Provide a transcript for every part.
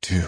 too.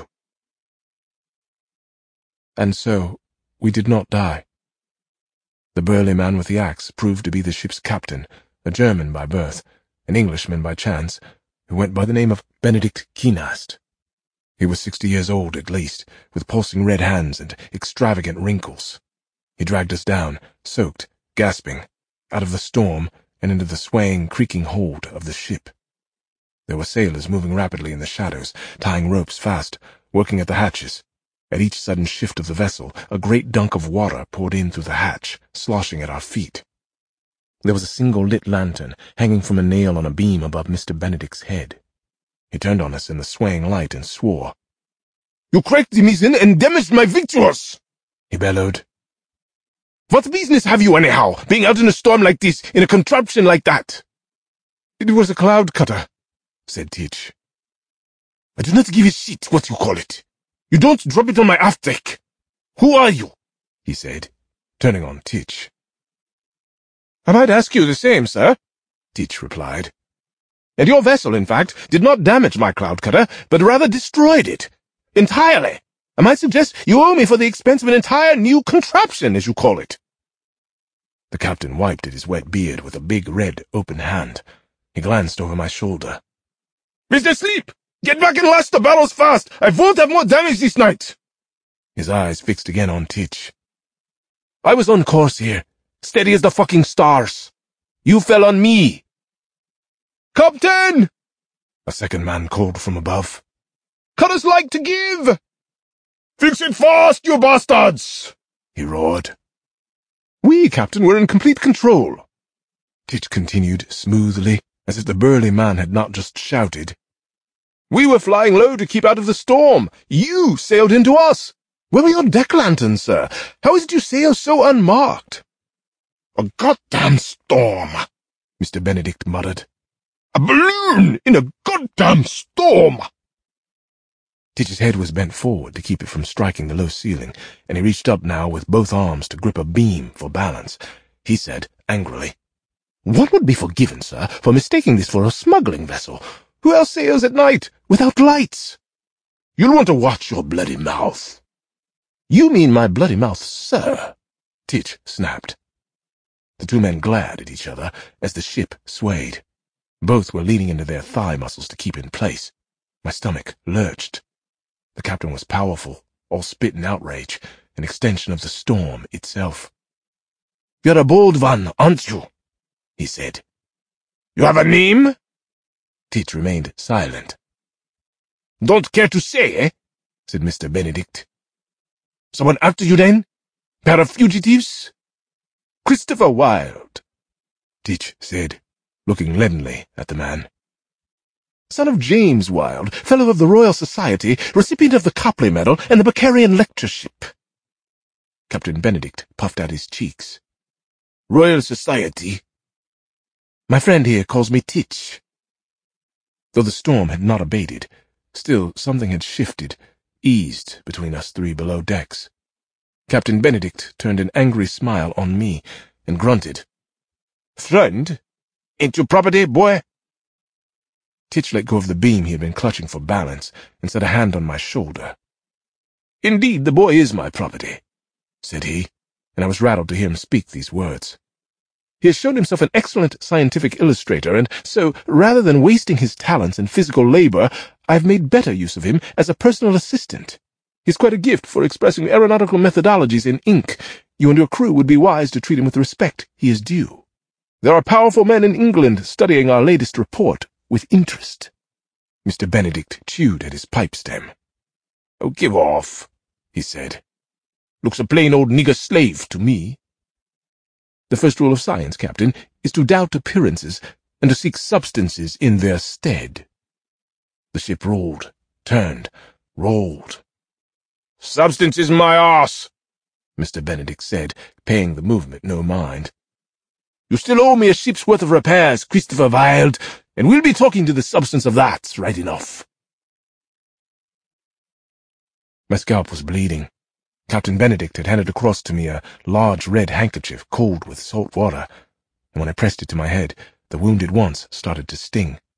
And so, we did not die. The burly man with the axe proved to be the ship's captain, a German by birth, an Englishman by chance, who went by the name of Benedict Kienast. He was 60 years old at least, with pulsing red hands and extravagant wrinkles. He dragged us down, soaked, gasping, out of the storm and into the swaying, creaking hold of the ship. There were sailors moving rapidly in the shadows, tying ropes fast, working at the hatches. At each sudden shift of the vessel, a great dunk of water poured in through the hatch, sloshing at our feet. There was a single lit lantern hanging from a nail on a beam above Mr. Benedict's head. He turned on us in the swaying light and swore. "You cracked the mizzen and damaged my victuals!" he bellowed. "What business have you, anyhow, being out in a storm like this, in a contraption like that?" "It was a cloud cutter," said Teach. "I do not give a shit what you call it. You don't drop it on my aft deck. Who are you?" he said, turning on Teach. "I might ask you the same, sir," Teach replied. "And your vessel, in fact, did not damage my cloud cutter, but rather destroyed it. Entirely. I might suggest you owe me for the expense of an entire new contraption, as you call it." The captain wiped at his wet beard with a big, red, open hand. He glanced over my shoulder. "Mr. Sleep! Get back and lash the barrels fast! I won't have more damage this night!" His eyes fixed again on Teach. "I was on course here, steady as the fucking stars. You fell on me." "Captain!" a second man called from above. "Cut us like to give!" "Fix it fast, you bastards!" he roared. "We, Captain, were in complete control," Teach continued smoothly, as if the burly man had not just shouted. "We were flying low to keep out of the storm. You sailed into us. Where were your deck lanterns, sir? How is it you sail so unmarked?" "A goddamn storm," Mr. Benedict muttered. "A balloon in a goddamn storm." Teach's head was bent forward to keep it from striking the low ceiling, and he reached up now with both arms to grip a beam for balance. He said angrily, "One would be forgiven, sir, for mistaking this for a smuggling vessel. Who else sails at night, without lights?" "You'll want to watch your bloody mouth." "You mean my bloody mouth, sir," Teach snapped. The two men glared at each other as the ship swayed. Both were leaning into their thigh muscles to keep in place. My stomach lurched. The captain was powerful, all spit and outrage, an extension of the storm itself. "You're a bold one, aren't you?" he said. "You have a name?" Teach remained silent. "Don't care to say, eh?" said Mr. Benedict. "Someone after you, then? Pair of fugitives?" "Christopher Wilde," Teach said, looking leadenly at the man. "Son of James Wilde, Fellow of the Royal Society, recipient of the Copley Medal and the Beccarian Lectureship." Captain Benedict puffed out his cheeks. "Royal Society?" "My friend here calls me Teach." Though the storm had not abated, still something had shifted, eased between us three below decks. Captain Benedict turned an angry smile on me and grunted. "Friend? Ain't your property, boy?" Teach let go of the beam he had been clutching for balance and set a hand on my shoulder. "Indeed, the boy is my property," said he, and I was rattled to hear him speak these words. "He has shown himself an excellent scientific illustrator, and so, rather than wasting his talents in physical labor, I have made better use of him as a personal assistant. He has quite a gift for expressing aeronautical methodologies in ink. You and your crew would be wise to treat him with the respect he is due. There are powerful men in England studying our latest report with interest." Mr. Benedict chewed at his pipe stem. "Oh, give off," he said. "Looks a plain old nigger slave to me." "The first rule of science, Captain, is to doubt appearances and to seek substances in their stead." The ship rolled, turned, rolled. "Substance is my arse," Mr. Benedict said, paying the movement no mind. "You still owe me a ship's worth of repairs, Christopher Wilde, and we'll be talking to the substance of that right enough." My scalp was bleeding. Captain Benedict had handed across to me a large red handkerchief cold with salt water, and when I pressed it to my head, the wound at once started to sting.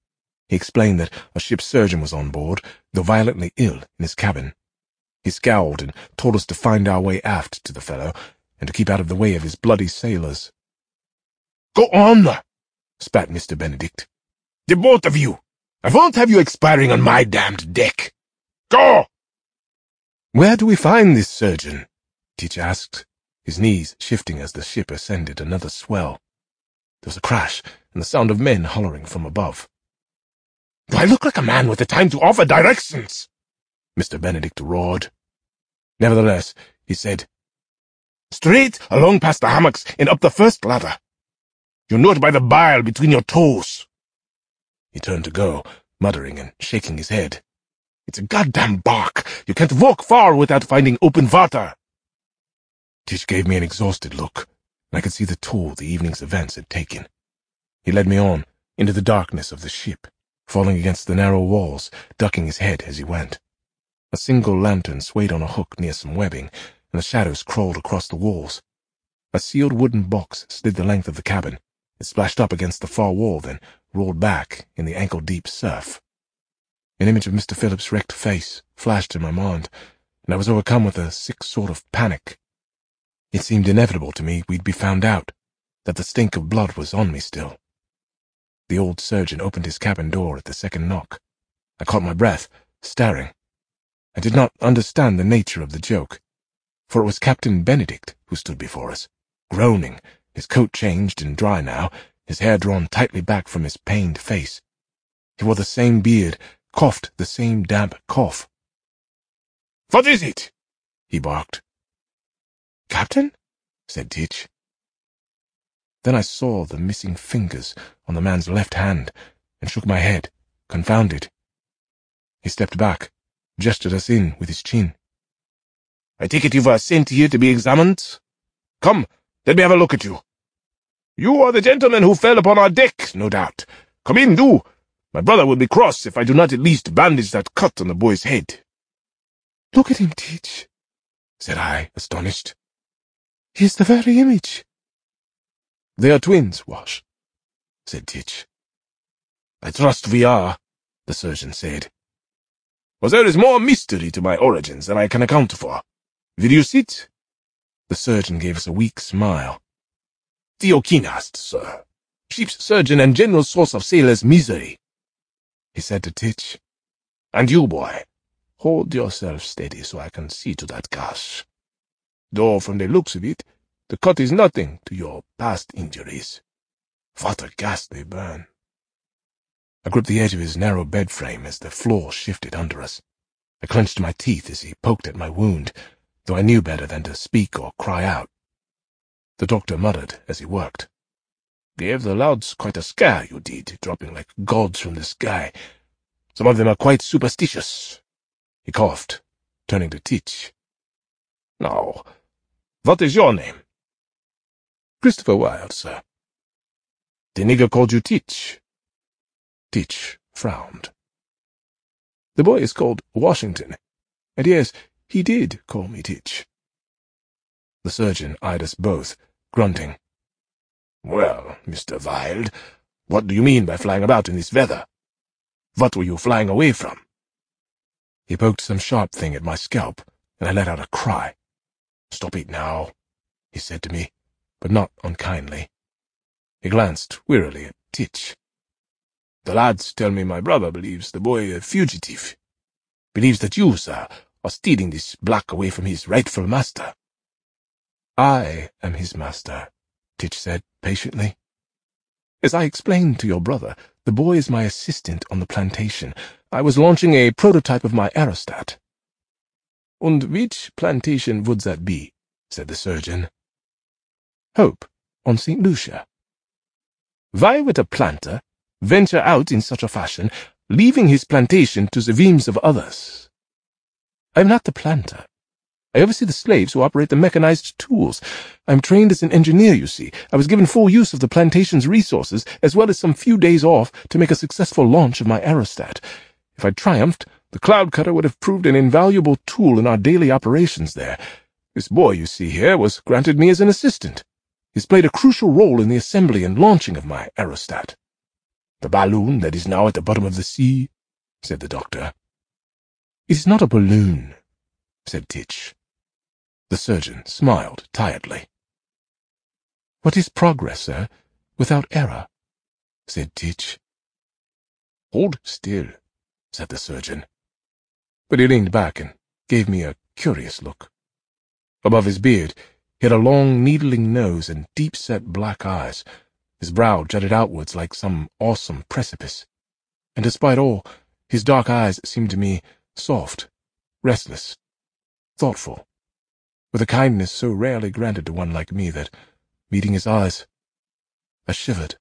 He explained that a ship's surgeon was on board, though violently ill in his cabin. He scowled and told us to find our way aft to the fellow, and to keep out of the way of his bloody sailors. "Go on," spat Mr. Benedict. "The both of you. I won't have you expiring on my damned deck. Go!" "Where do we find this surgeon?" Teach asked, his knees shifting as the ship ascended another swell. There was a crash and the sound of men hollering from above. "Do I look like a man with the time to offer directions?" Mr. Benedict roared. Nevertheless, he said, "Straight along past the hammocks and up the first ladder. You'll know it by the bile between your toes." He turned to go, muttering and shaking his head. "It's a goddamn bark. You can't walk far without finding open water." Tish gave me an exhausted look, and I could see the toll the evening's events had taken. He led me on, into the darkness of the ship, falling against the narrow walls, ducking his head as he went. A single lantern swayed on a hook near some webbing, and the shadows crawled across the walls. A sealed wooden box slid the length of the cabin. It splashed up against the far wall, then rolled back in the ankle-deep surf. An image of Mr. Phillips' wrecked face flashed in my mind, and I was overcome with a sick sort of panic. It seemed inevitable to me we'd be found out, that the stink of blood was on me still. The old surgeon opened his cabin door at the second knock. I caught my breath, staring. I did not understand the nature of the joke, for it was Captain Benedict who stood before us, groaning, his coat changed and dry now, his hair drawn tightly back from his pained face. He wore the same beard, coughed the same damp cough. "What is it?" he barked. "Captain?" said Teach. Then I saw the missing fingers on the man's left hand, and shook my head, confounded. He stepped back, gestured us in with his chin. "I take it you were sent here to be examined? Come, let me have a look at you. You are the gentleman who fell upon our deck, no doubt. Come in, do. My brother will be cross if I do not at least bandage that cut on the boy's head." "Look at him, Teach," said I, astonished. "He is the very image." "They are twins, Wash," said Teach. "I trust we are," the surgeon said. "But there is more mystery to my origins than I can account for. Will you sit?" The surgeon gave us a weak smile. "Theokinast, sir. Ship's surgeon and general source of sailors' misery," he said to Teach. "And you, boy, hold yourself steady so I can see to that gash. Though, from the looks of it, the cut is nothing to your past injuries. What a gas they burn." I gripped the edge of his narrow bed frame as the floor shifted under us. I clenched my teeth as he poked at my wound, though I knew better than to speak or cry out. The doctor muttered as he worked. "Gave the louds quite a scare, you did, dropping like gods from the sky. Some of them are quite superstitious." He coughed, turning to Teach. "Now, what is your name?" "Christopher Wilde, sir." "The nigger called you Teach?" Teach frowned. "The boy is called Washington, and yes, he did call me Teach." The surgeon eyed us both, grunting. "Well, Mr. Wilde, what do you mean by flying about in this weather? What were you flying away from?" He poked some sharp thing at my scalp, and I let out a cry. "Stop it now," he said to me, but not unkindly. He glanced wearily at Teach. "The lads tell me my brother believes the boy a fugitive. Believes that you, sir, are stealing this black away from his rightful master." "I am his master," Teach said patiently. "As I explained to your brother, the boy is my assistant on the plantation. I was launching a prototype of my aerostat." "And which plantation would that be?" said the surgeon. "Hope, on St. Lucia." "Why would a planter venture out in such a fashion, leaving his plantation to the whims of others?" "I am not the planter. I oversee the slaves who operate the mechanized tools. I am trained as an engineer, you see. I was given full use of the plantation's resources, as well as some few days off to make a successful launch of my aerostat. If I'd triumphed, the cloud cutter would have proved an invaluable tool in our daily operations there. This boy you see here was granted me as an assistant. He's played a crucial role in the assembly and launching of my aerostat." The balloon that is now at the bottom of the sea, said the doctor. It is not a balloon, said Titch. The surgeon smiled tiredly. What is progress, sir, without error? Said Titch. Hold still, said the surgeon. But he leaned back and gave me a curious look. Above his beard, he had a long, needling nose and deep-set black eyes. His brow jutted outwards like some awesome precipice. And despite all, his dark eyes seemed to me soft, restless, thoughtful, with a kindness so rarely granted to one like me that, meeting his eyes, I shivered.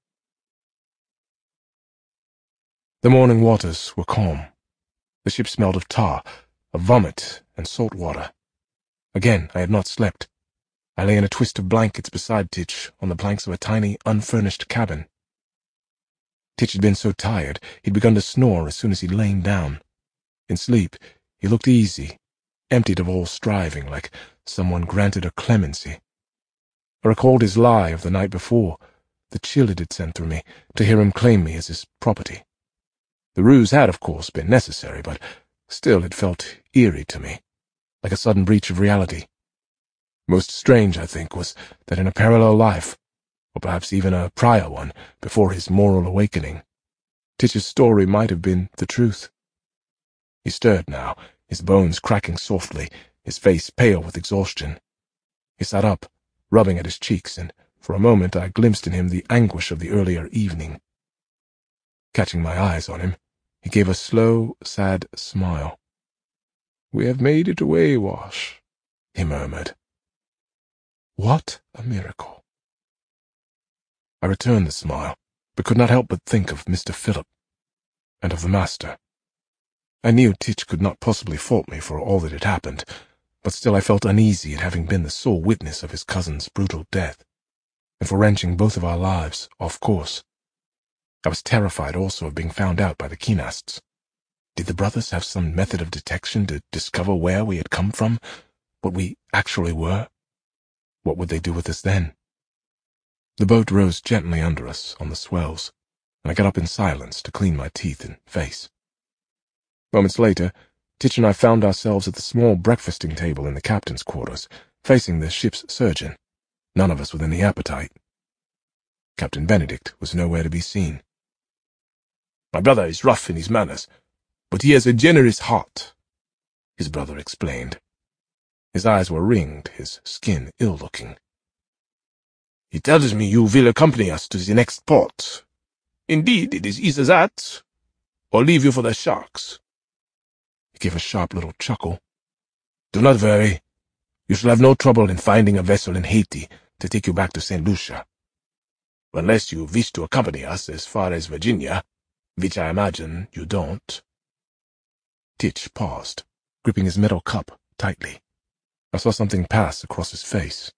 The morning waters were calm. The ship smelled of tar, of vomit, and salt water. Again, I had not slept. I lay in a twist of blankets beside Titch on the planks of a tiny, unfurnished cabin. Titch had been so tired, he'd begun to snore as soon as he'd lain down. In sleep, he looked easy, emptied of all striving, like someone granted a clemency. I recalled his lie of the night before, the chill it had sent through me, to hear him claim me as his property. The ruse had, of course, been necessary, but still it felt eerie to me, like a sudden breach of reality. Most strange, I think, was that in a parallel life, or perhaps even a prior one, before his moral awakening, Titch's story might have been the truth. He stirred now, his bones cracking softly, his face pale with exhaustion. He sat up, rubbing at his cheeks, and for a moment I glimpsed in him the anguish of the earlier evening. Catching my eyes on him, he gave a slow, sad smile. "We have made it away, Wash," he murmured. What a miracle. I returned the smile, but could not help but think of Mr. Philip, and of the master. I knew Titch could not possibly fault me for all that had happened, but still I felt uneasy at having been the sole witness of his cousin's brutal death, and for wrenching both of our lives off course. I was terrified also of being found out by the Keenasts. Did the brothers have some method of detection to discover where we had come from, what we actually were? What would they do with us then? The boat rose gently under us on the swells, and I got up in silence to clean my teeth and face. Moments later, Titch and I found ourselves at the small breakfasting table in the captain's quarters, facing the ship's surgeon, none of us with any appetite. Captain Benedict was nowhere to be seen. "My brother is rough in his manners, but he has a generous heart," his brother explained. His eyes were ringed, his skin ill-looking. "He tells me you will accompany us to the next port. Indeed, it is either that, or leave you for the sharks." He gave a sharp little chuckle. "Do not worry. You shall have no trouble in finding a vessel in Haiti to take you back to St. Lucia. Unless you wish to accompany us as far as Virginia, which I imagine you don't." Titch paused, gripping his metal cup tightly. I saw something pass across his face.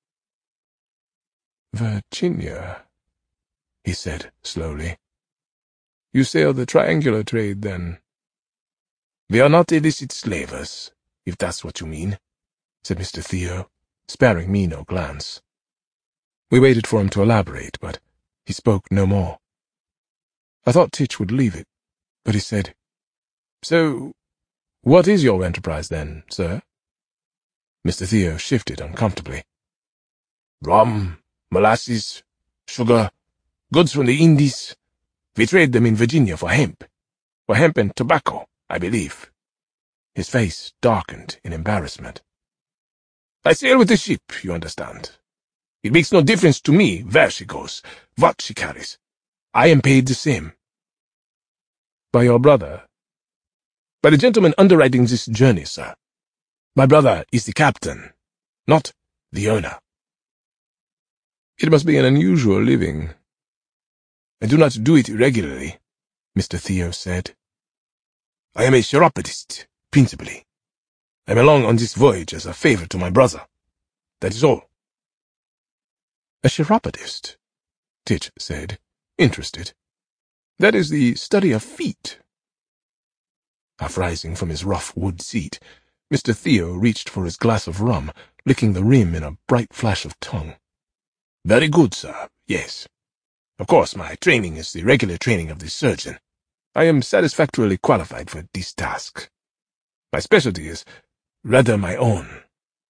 "Virginia," he said slowly. "You sail the triangular trade, then?" "We are not illicit slavers, if that's what you mean," said Mr. Theo, sparing me no glance. We waited for him to elaborate, but he spoke no more. I thought Titch would leave it, but he said, "So, what is your enterprise then, sir?" Mr. Theo shifted uncomfortably. "Rum, molasses, sugar, goods from the Indies. We trade them in Virginia for hemp and tobacco, I believe." His face darkened in embarrassment. "I sail with the ship, you understand. It makes no difference to me where she goes, what she carries. I am paid the same." "By your brother?" "By the gentleman underwriting this journey, sir. My brother is the captain, not the owner." "It must be an unusual living." "I do not do it regularly," Mr. Theo said. "I am a chiropodist, principally. I am along on this voyage as a favor to my brother. That is all." "A chiropodist," Titch said, interested. "That is the study of feet." Half rising from his rough wood seat, Mr. Theo reached for his glass of rum, licking the rim in a bright flash of tongue. "Very good, sir, yes. Of course, my training is the regular training of the surgeon. I am satisfactorily qualified for this task. My specialty is rather my own."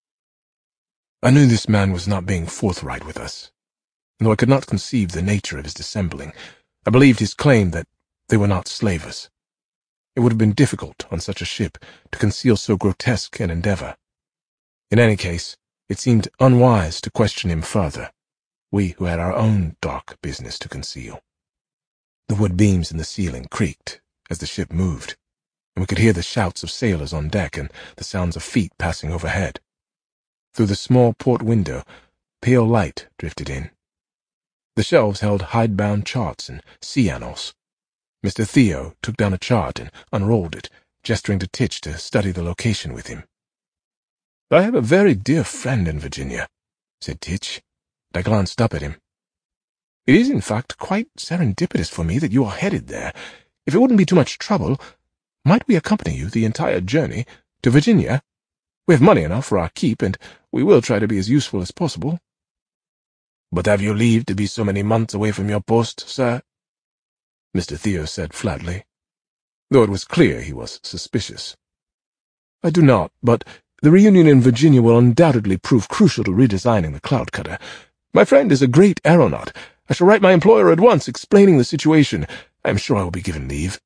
I knew this man was not being forthright with us. Though I could not conceive the nature of his dissembling, I believed his claim that they were not slavers. It would have been difficult on such a ship to conceal so grotesque an endeavor. In any case, it seemed unwise to question him further, we who had our own dark business to conceal. The wood beams in the ceiling creaked as the ship moved, and we could hear the shouts of sailors on deck and the sounds of feet passing overhead. Through the small port window, pale light drifted in. The shelves held hidebound charts and sea annals. Mr. Theo took down a chart and unrolled it, gesturing to Titch to study the location with him. "I have a very dear friend in Virginia," said Titch, and I glanced up at him. "It is, in fact, quite serendipitous for me that you are headed there. If it wouldn't be too much trouble, might we accompany you the entire journey to Virginia? We have money enough for our keep, and we will try to be as useful as possible." "But have you leave to be so many months away from your post, sir?" Mr. Theo said flatly, though it was clear he was suspicious. "I do not, but the reunion in Virginia will undoubtedly prove crucial to redesigning the Cloud Cutter. My friend is a great aeronaut. I shall write my employer at once explaining the situation. I am sure I will be given leave."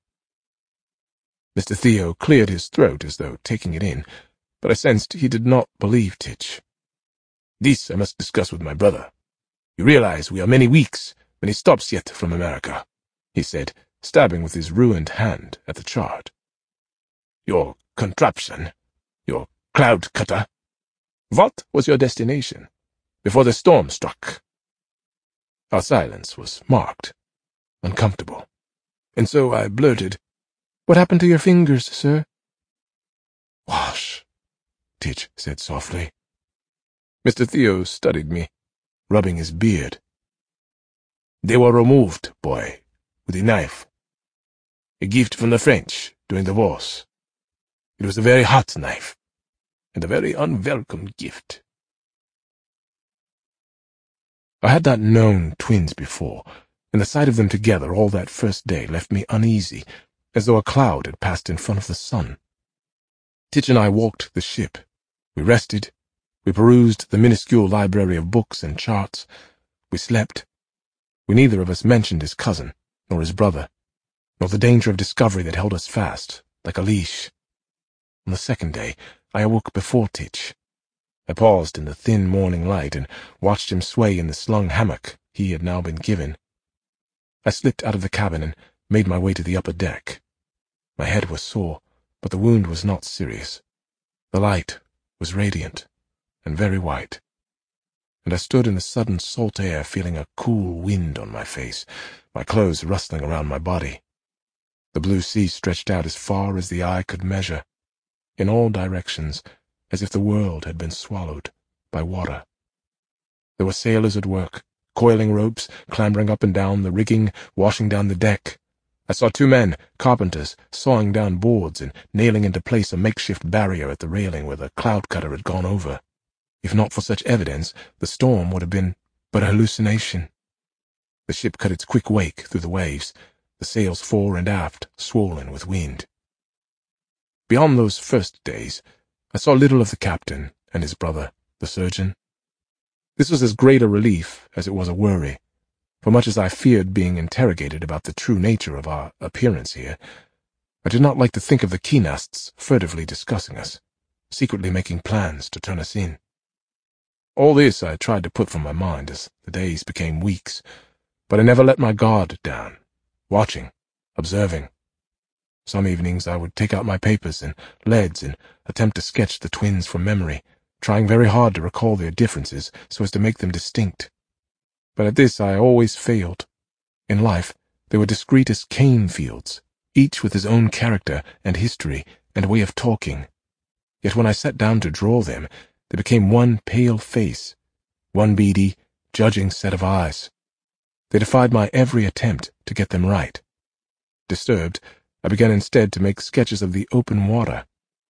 Mr. Theo cleared his throat as though taking it in, but I sensed he did not believe Titch. "This I must discuss with my brother. You realize we are many weeks when he stops yet from America," he said, stabbing with his ruined hand at the chart. "Your contraption, your Cloud Cutter. What was your destination before the storm struck?" Our silence was marked, uncomfortable, and so I blurted, "What happened to your fingers, sir?" "Wash," Titch said softly. Mr. Theo studied me, rubbing his beard. "They were removed, boy, with a knife. A gift from the French during the wars. It was a very hot knife, and a very unwelcome gift." I had not known twins before, and the sight of them together all that first day left me uneasy, as though a cloud had passed in front of the sun. Titch and I walked the ship. We rested. We perused the minuscule library of books and charts. We slept. We neither of us mentioned his cousin, nor his brother, nor the danger of discovery that held us fast, like a leash. On the second day, I awoke before Titch. I paused in the thin morning light and watched him sway in the slung hammock he had now been given. I slipped out of the cabin and made my way to the upper deck. My head was sore, but the wound was not serious. The light was radiant and very white, and I stood in the sudden salt air feeling a cool wind on my face, my clothes rustling around my body. The blue sea stretched out as far as the eye could measure, in all directions, as if the world had been swallowed by water. There were sailors at work, coiling ropes, clambering up and down the rigging, washing down the deck. I saw 2 men, carpenters, sawing down boards and nailing into place a makeshift barrier at the railing where the Cloud Cutter had gone over. If not for such evidence, the storm would have been but a hallucination. The ship cut its quick wake through the waves, the sails fore and aft swollen with wind. Beyond those first days, I saw little of the captain and his brother, the surgeon. This was as great a relief as it was a worry, for much as I feared being interrogated about the true nature of our appearance here, I did not like to think of the Keenasts furtively discussing us, secretly making plans to turn us in. All this I tried to put from my mind as the days became weeks, but I never let my guard down, watching, observing. Some evenings I would take out my papers and leads and attempt to sketch the twins from memory, trying very hard to recall their differences so as to make them distinct. But at this I always failed. In life, they were discreet as cane fields, each with his own character and history and way of talking. Yet when I sat down to draw them, they became one pale face, one beady, judging set of eyes. They defied my every attempt to get them right. Disturbed, I began instead to make sketches of the open water.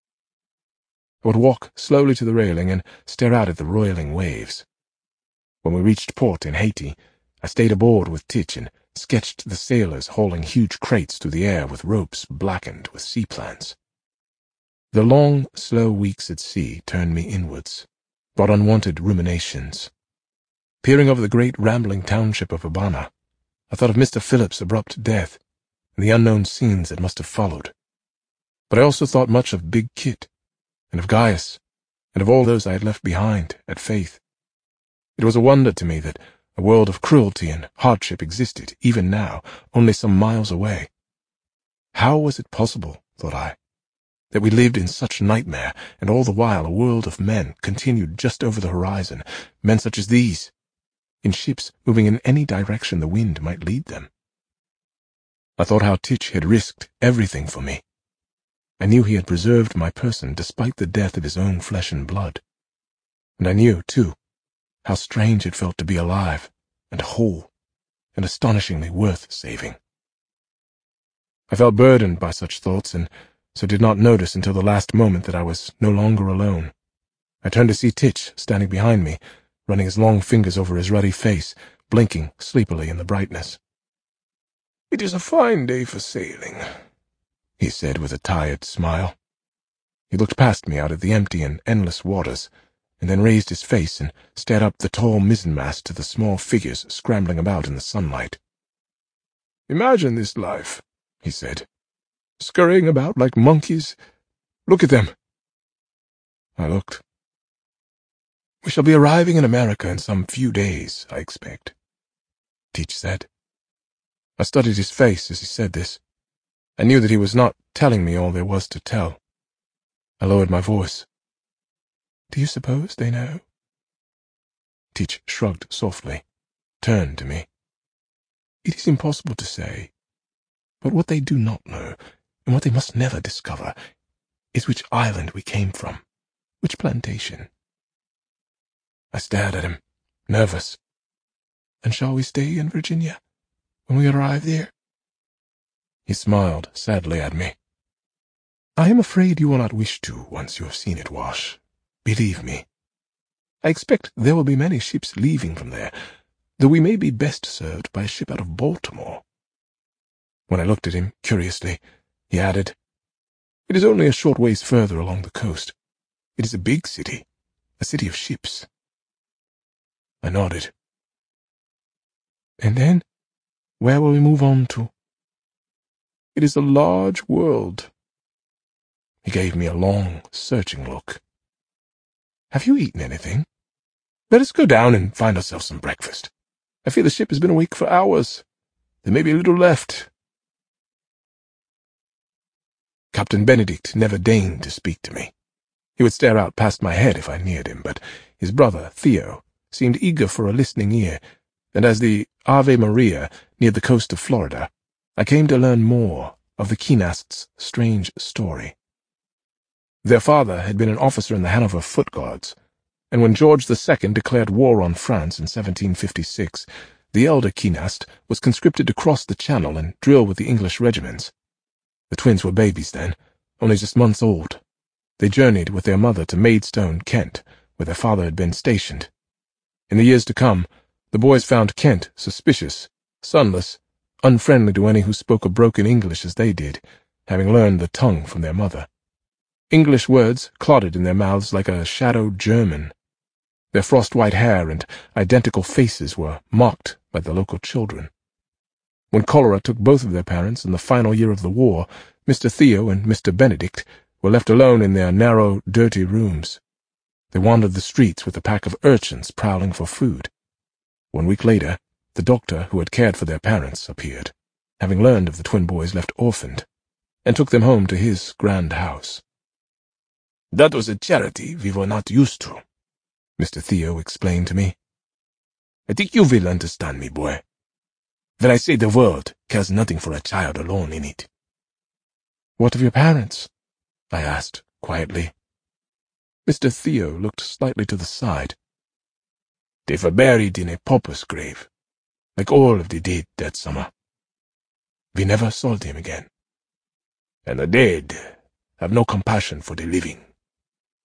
I would walk slowly to the railing and stare out at the roiling waves. When we reached port in Haiti, I stayed aboard with Tich and sketched the sailors hauling huge crates through the air with ropes blackened with sea plants. The long, slow weeks at sea turned me inwards, brought unwanted ruminations. Peering over the great rambling township of Abana, I thought of Mr. Phillips' abrupt death and the unknown scenes that must have followed. But I also thought much of Big Kit, and of Gaius, and of all those I had left behind at Faith. It was a wonder to me that a world of cruelty and hardship existed, even now, only some miles away. How was it possible, thought I, that we lived in such nightmare, and all the while a world of men continued just over the horizon, men such as these, in ships moving in any direction the wind might lead them? I thought how Tich had risked everything for me. I knew he had preserved my person despite the death of his own flesh and blood. And I knew, too, how strange it felt to be alive and whole and astonishingly worth saving. I felt burdened by such thoughts and so did not notice until the last moment that I was no longer alone. I turned to see Tich standing behind me, running his long fingers over his ruddy face, blinking sleepily in the brightness. "It is a fine day for sailing," he said with a tired smile. He looked past me out at the empty and endless waters, and then raised his face and stared up the tall mizzenmast to the small figures scrambling about in the sunlight. "Imagine this life," he said, "scurrying about like monkeys. Look at them." I looked. "We shall be arriving in America in some few days, I expect," Teach said. I studied his face as he said this. I knew that he was not telling me all there was to tell. I lowered my voice. "Do you suppose they know?" Teach shrugged softly, turned to me. "It is impossible to say, but what they do not know, and what they must never discover, is which island we came from, which plantation." I stared at him, nervous. "And shall we stay in Virginia when we arrive there?" He smiled sadly at me. "I am afraid you will not wish to once you have seen it wash. Believe me. I expect there will be many ships leaving from there, though we may be best served by a ship out of Baltimore." When I looked at him curiously, he added, "It is only a short ways further along the coast. It is a big city, a city of ships." I nodded. "And then, where will we move on to?" "It is a large world." He gave me a long, searching look. "Have you eaten anything? Let us go down and find ourselves some breakfast. I fear the ship has been awake for hours. There may be a little left." Captain Benedict never deigned to speak to me. He would stare out past my head if I neared him, but his brother, Theo, seemed eager for a listening ear, and as the Ave Maria neared the coast of Florida, I came to learn more of the Keenasts' strange story. Their father had been an officer in the Hanover Foot Guards, and when George II declared war on France in 1756, the elder Keenast was conscripted to cross the Channel and drill with the English regiments. The twins were babies then, only just months old. They journeyed with their mother to Maidstone, Kent, where their father had been stationed. In the years to come, the boys found Kent suspicious, sonless, unfriendly to any who spoke a broken English as they did, having learned the tongue from their mother. English words clotted in their mouths like a shadowed German. Their frost-white hair and identical faces were mocked by the local children. When cholera took both of their parents in the final year of the war, Mr. Theo and Mr. Benedict were left alone in their narrow, dirty rooms. They wandered the streets with a pack of urchins prowling for food. 1 week later, the doctor who had cared for their parents appeared, having learned of the twin boys left orphaned, and took them home to his grand house. "That was a charity we were not used to," Mr. Theo explained to me. "I think you will understand me, boy. When I say the world cares nothing for a child alone in it." "What of your parents?" I asked quietly. Mr. Theo looked slightly to the side. "They were buried in a pauper's grave, like all of the dead that summer. We never saw them again. And the dead have no compassion for the living."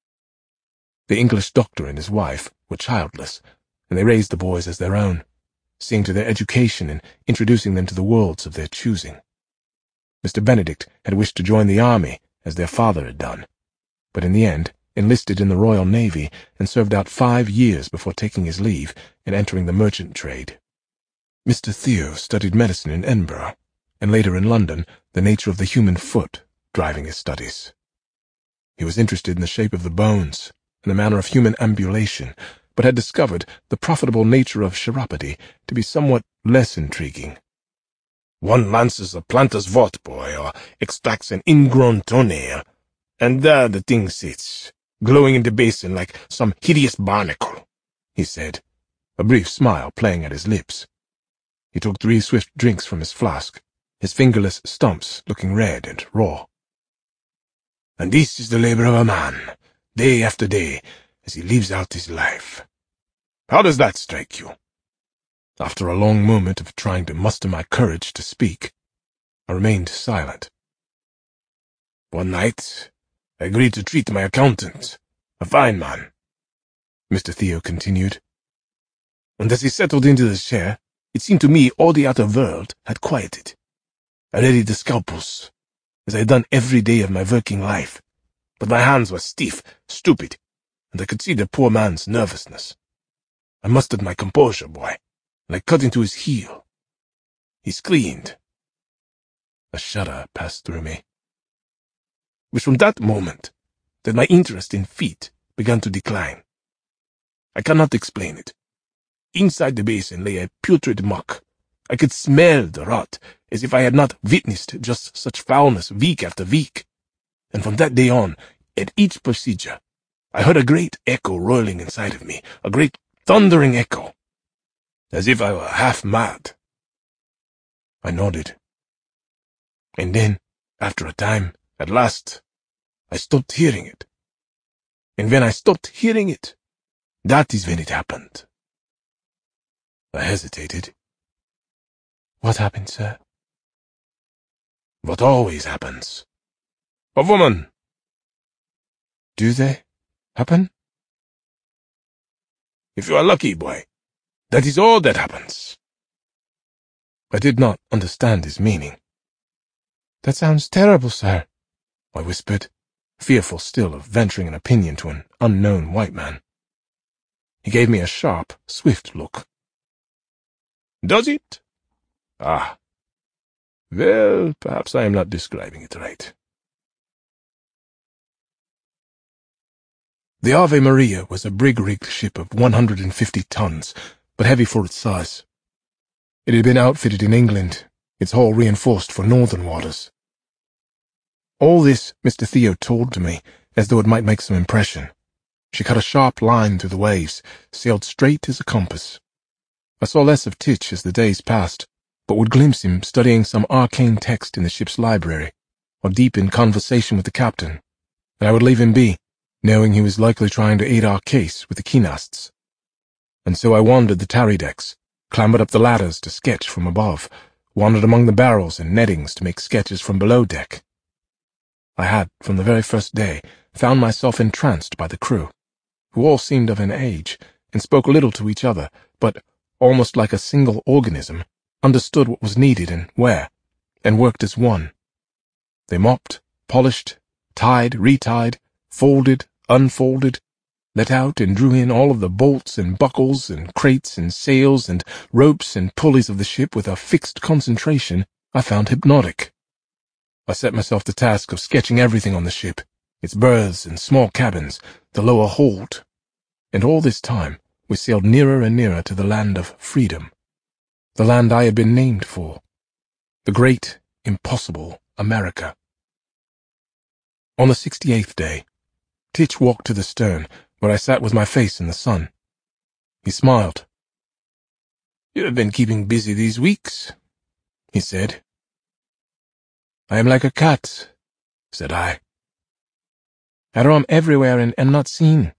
The English doctor and his wife were childless, and they raised the boys as their own. seeing to their education and introducing them to the worlds of their choosing. Mr. Benedict had wished to join the army, as their father had done, but in the end enlisted in the Royal Navy and served out 5 years before taking his leave and entering the merchant trade. Mr. Theo studied medicine in Edinburgh, and later in London, the nature of the human foot driving his studies. He was interested in the shape of the bones and the manner of human ambulation, but had discovered the profitable nature of chiropody to be somewhat less intriguing. One lances a planter's vort, boy, or extracts an ingrown toenail, and there the thing sits, glowing in the basin like some hideous barnacle, he said, a brief smile playing at his lips. He took 3 swift drinks from his flask, his fingerless stumps looking red and raw. And this is the labor of a man, day after day, as he lives out his life. How does that strike you? After a long moment of trying to muster my courage to speak, I remained silent. One night, I agreed to treat my accountant, a fine man, Mr. Theo continued. And as he settled into the chair, it seemed to me all the outer world had quieted. I readied the scalpels, as I had done every day of my working life, but my hands were stiff, stupid, and I could see the poor man's nervousness. I mustered my composure, boy, and I cut into his heel. He screamed. A shudder passed through me. It was from that moment that my interest in feet began to decline. I cannot explain it. Inside the basin lay a putrid muck. I could smell the rot, as if I had not witnessed just such foulness week after week. And from that day on, at each procedure, I heard a great echo roiling inside of me, a great thundering echo, as if I were half mad. I nodded. And then, after a time, at last, I stopped hearing it. And when I stopped hearing it, that is when it happened. I hesitated. What happened, sir? What always happens. A woman. Do they happen? If you are lucky, boy, that is all that happens. I did not understand his meaning. That sounds terrible, sir, I whispered, fearful still of venturing an opinion to an unknown white man. He gave me a sharp, swift look. Does it? Ah. Well, perhaps I am not describing it right. The Ave Maria was a brig-rigged ship of 150 tons, but heavy for its size. It had been outfitted in England, its hull reinforced for northern waters. All this Mr. Theo told to me, as though it might make some impression. She cut a sharp line through the waves, sailed straight as a compass. I saw less of Titch as the days passed, but would glimpse him studying some arcane text in the ship's library, or deep in conversation with the captain, and I would leave him be, knowing he was likely trying to aid our case with the keenasts. And so I wandered the tarry decks, clambered up the ladders to sketch from above, wandered among the barrels and nettings to make sketches from below deck. I had, from the very first day, found myself entranced by the crew, who all seemed of an age, and spoke little to each other, but, almost like a single organism, understood what was needed and where, and worked as one. They mopped, polished, tied, retied, folded, unfolded, let out and drew in all of the bolts and buckles and crates and sails and ropes and pulleys of the ship with a fixed concentration I found hypnotic. I set myself the task of sketching everything on the ship, its berths and small cabins, the lower hold, and all this time we sailed nearer and nearer to the land of freedom, the land I had been named for, the great, impossible America. On the 68th day, Titch walked to the stern, where I sat with my face in the sun. He smiled. "You have been keeping busy these weeks," he said. "I am like a cat," said I. "I roam everywhere and am not seen."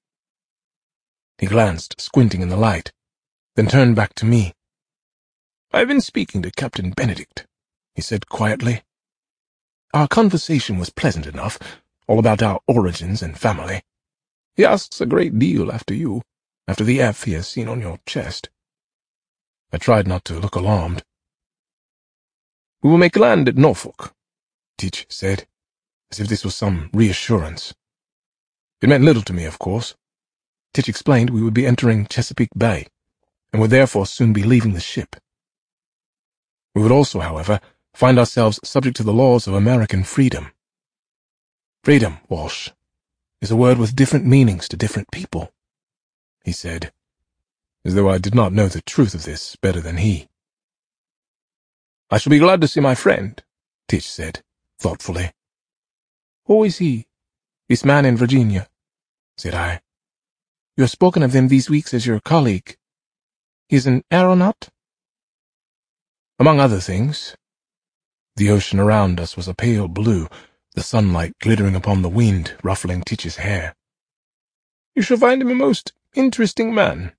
He glanced, squinting in the light, then turned back to me. "I have been speaking to Captain Benedict," he said quietly. "Our conversation was pleasant enough, all about our origins and family. He asks a great deal after you, after the F he has seen on your chest." I tried not to look alarmed. "We will make land at Norfolk," Teach said, as if this was some reassurance. It meant little to me, of course. Teach explained we would be entering Chesapeake Bay, and would therefore soon be leaving the ship. We would also, however, find ourselves subject to the laws of American freedom. "Freedom, Walsh, is a word with different meanings to different people," he said, as though I did not know the truth of this better than he. "I shall be glad to see my friend," Teach said, thoughtfully. "Who is he, this man in Virginia?" said I. "You have spoken of him these weeks as your colleague. He is an aeronaut?" "Among other things." The ocean around us was a pale blue, the sunlight glittering upon the wind, ruffling Teach's hair. "You shall find him a most interesting man."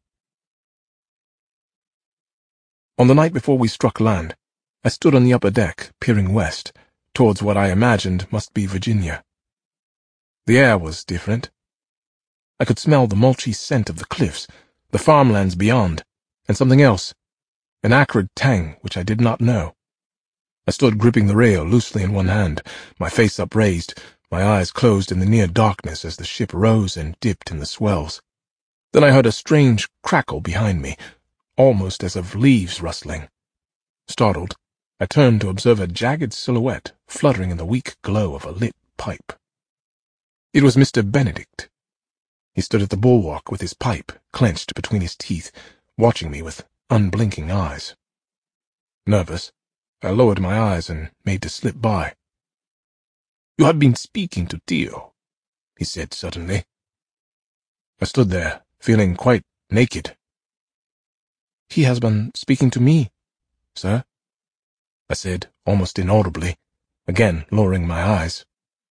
On the night before we struck land, I stood on the upper deck, peering west, towards what I imagined must be Virginia. The air was different. I could smell the mulchy scent of the cliffs, the farmlands beyond, and something else, an acrid tang which I did not know. I stood gripping the rail loosely in one hand, my face upraised, my eyes closed in the near darkness as the ship rose and dipped in the swells. Then I heard a strange crackle behind me, almost as of leaves rustling. Startled, I turned to observe a jagged silhouette fluttering in the weak glow of a lit pipe. It was Mr. Benedict. He stood at the bulwark with his pipe clenched between his teeth, watching me with unblinking eyes. Nervous, I lowered my eyes and made to slip by. "You have been speaking to Theo," he said suddenly. I stood there, feeling quite naked. "He has been speaking to me, sir," I said, almost inaudibly, again lowering my eyes.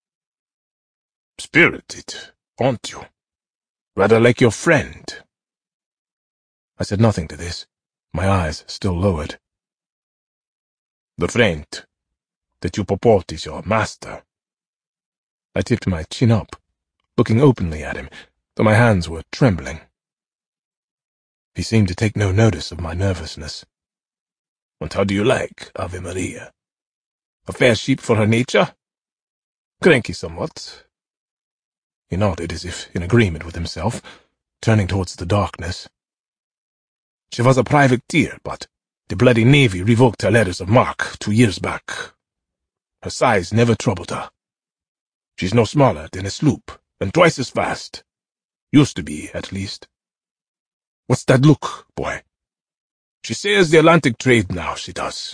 "Spirited, aren't you? Rather like your friend." I said nothing to this, my eyes still lowered. "The friend that you purport is your master." I tipped my chin up, looking openly at him, though my hands were trembling. He seemed to take no notice of my nervousness. "And how do you like Ave Maria? A fair sheep for her nature? Cranky somewhat." He nodded as if in agreement with himself, turning towards the darkness. "She was a privateer, but the bloody Navy revoked her letters of marque 2 years back. Her size never troubled her. She's no smaller than a sloop, and twice as fast. Used to be, at least. What's that look, boy? She sails the Atlantic trade now, she does."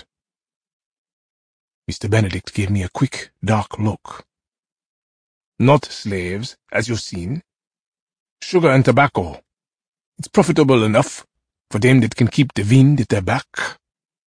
Mr. Benedict gave me a quick, dark look. "Not slaves, as you've seen. Sugar and tobacco. It's profitable enough for them that can keep the wind at their back."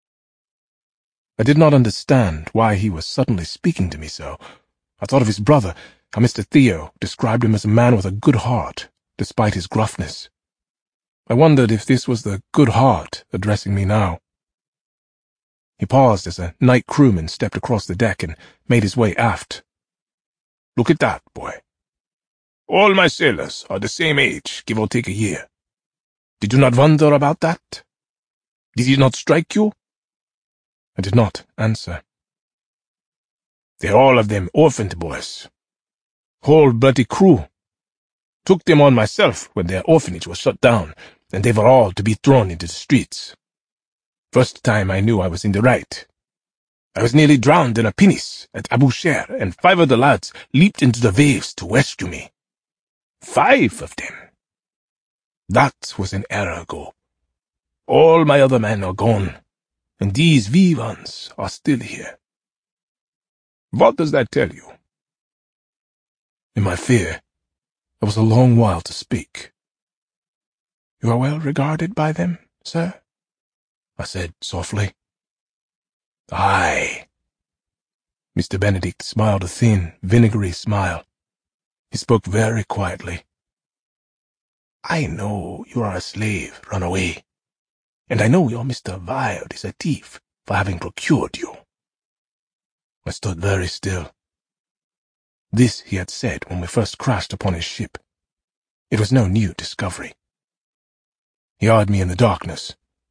I did not understand why he was suddenly speaking to me so. I thought of his brother, how Mr. Theo described him as a man with a good heart, despite his gruffness. I wondered if this was the good heart addressing me now. He paused as a night crewman stepped across the deck and made his way aft. "Look at that, boy. All my sailors are the same age, give or take a year. Did you not wonder about that? Did it not strike you?" I did not answer. "They're all of them orphaned boys. Whole bloody crew. Took them on myself when their orphanage was shut down, and they were all to be thrown into the streets. First time I knew I was in the right. I was nearly drowned in a pinnace at Abu Sher, and 5 of the lads leaped into the waves to rescue me. 5 of them. That was an era ago. All my other men are gone, and these wee ones are still here. What does that tell you?" In my fear, there was a long while to speak. "You are well regarded by them, sir?" I said softly. "Aye." Mr. Benedict smiled a thin, vinegary smile. He spoke very quietly. "I know you are a slave run away, and I know your Mr. Wilde is a thief for having procured you." I stood very still. This he had said when we first crashed upon his ship. It was no new discovery. He eyed me in the darkness,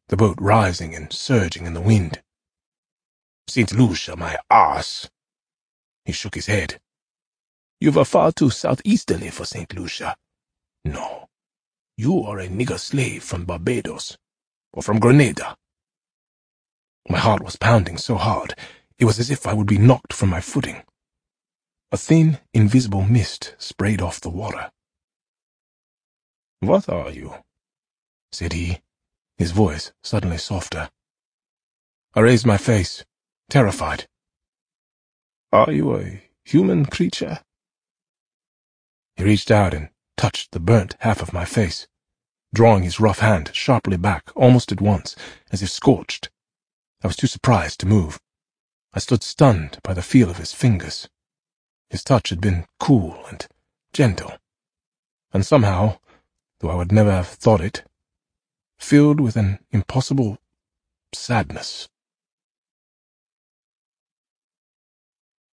the boat rising and surging in the wind. "St. Lucia, my arse." He shook his head. "You were far too southeasterly for St. Lucia. No, you are a nigger slave from Barbados, or from Grenada." My heart was pounding so hard, it was as if I would be knocked from my footing. A thin, invisible mist sprayed off the water. "What are you?" said he, his voice suddenly softer. I raised my face, terrified. "Are you a human creature?" He reached out and touched the burnt half of my face, drawing his rough hand sharply back almost at once, as if scorched. I was too surprised to move. I stood stunned by the feel of his fingers. His touch had been cool and gentle, and somehow, though I would never have thought it, filled with an impossible sadness.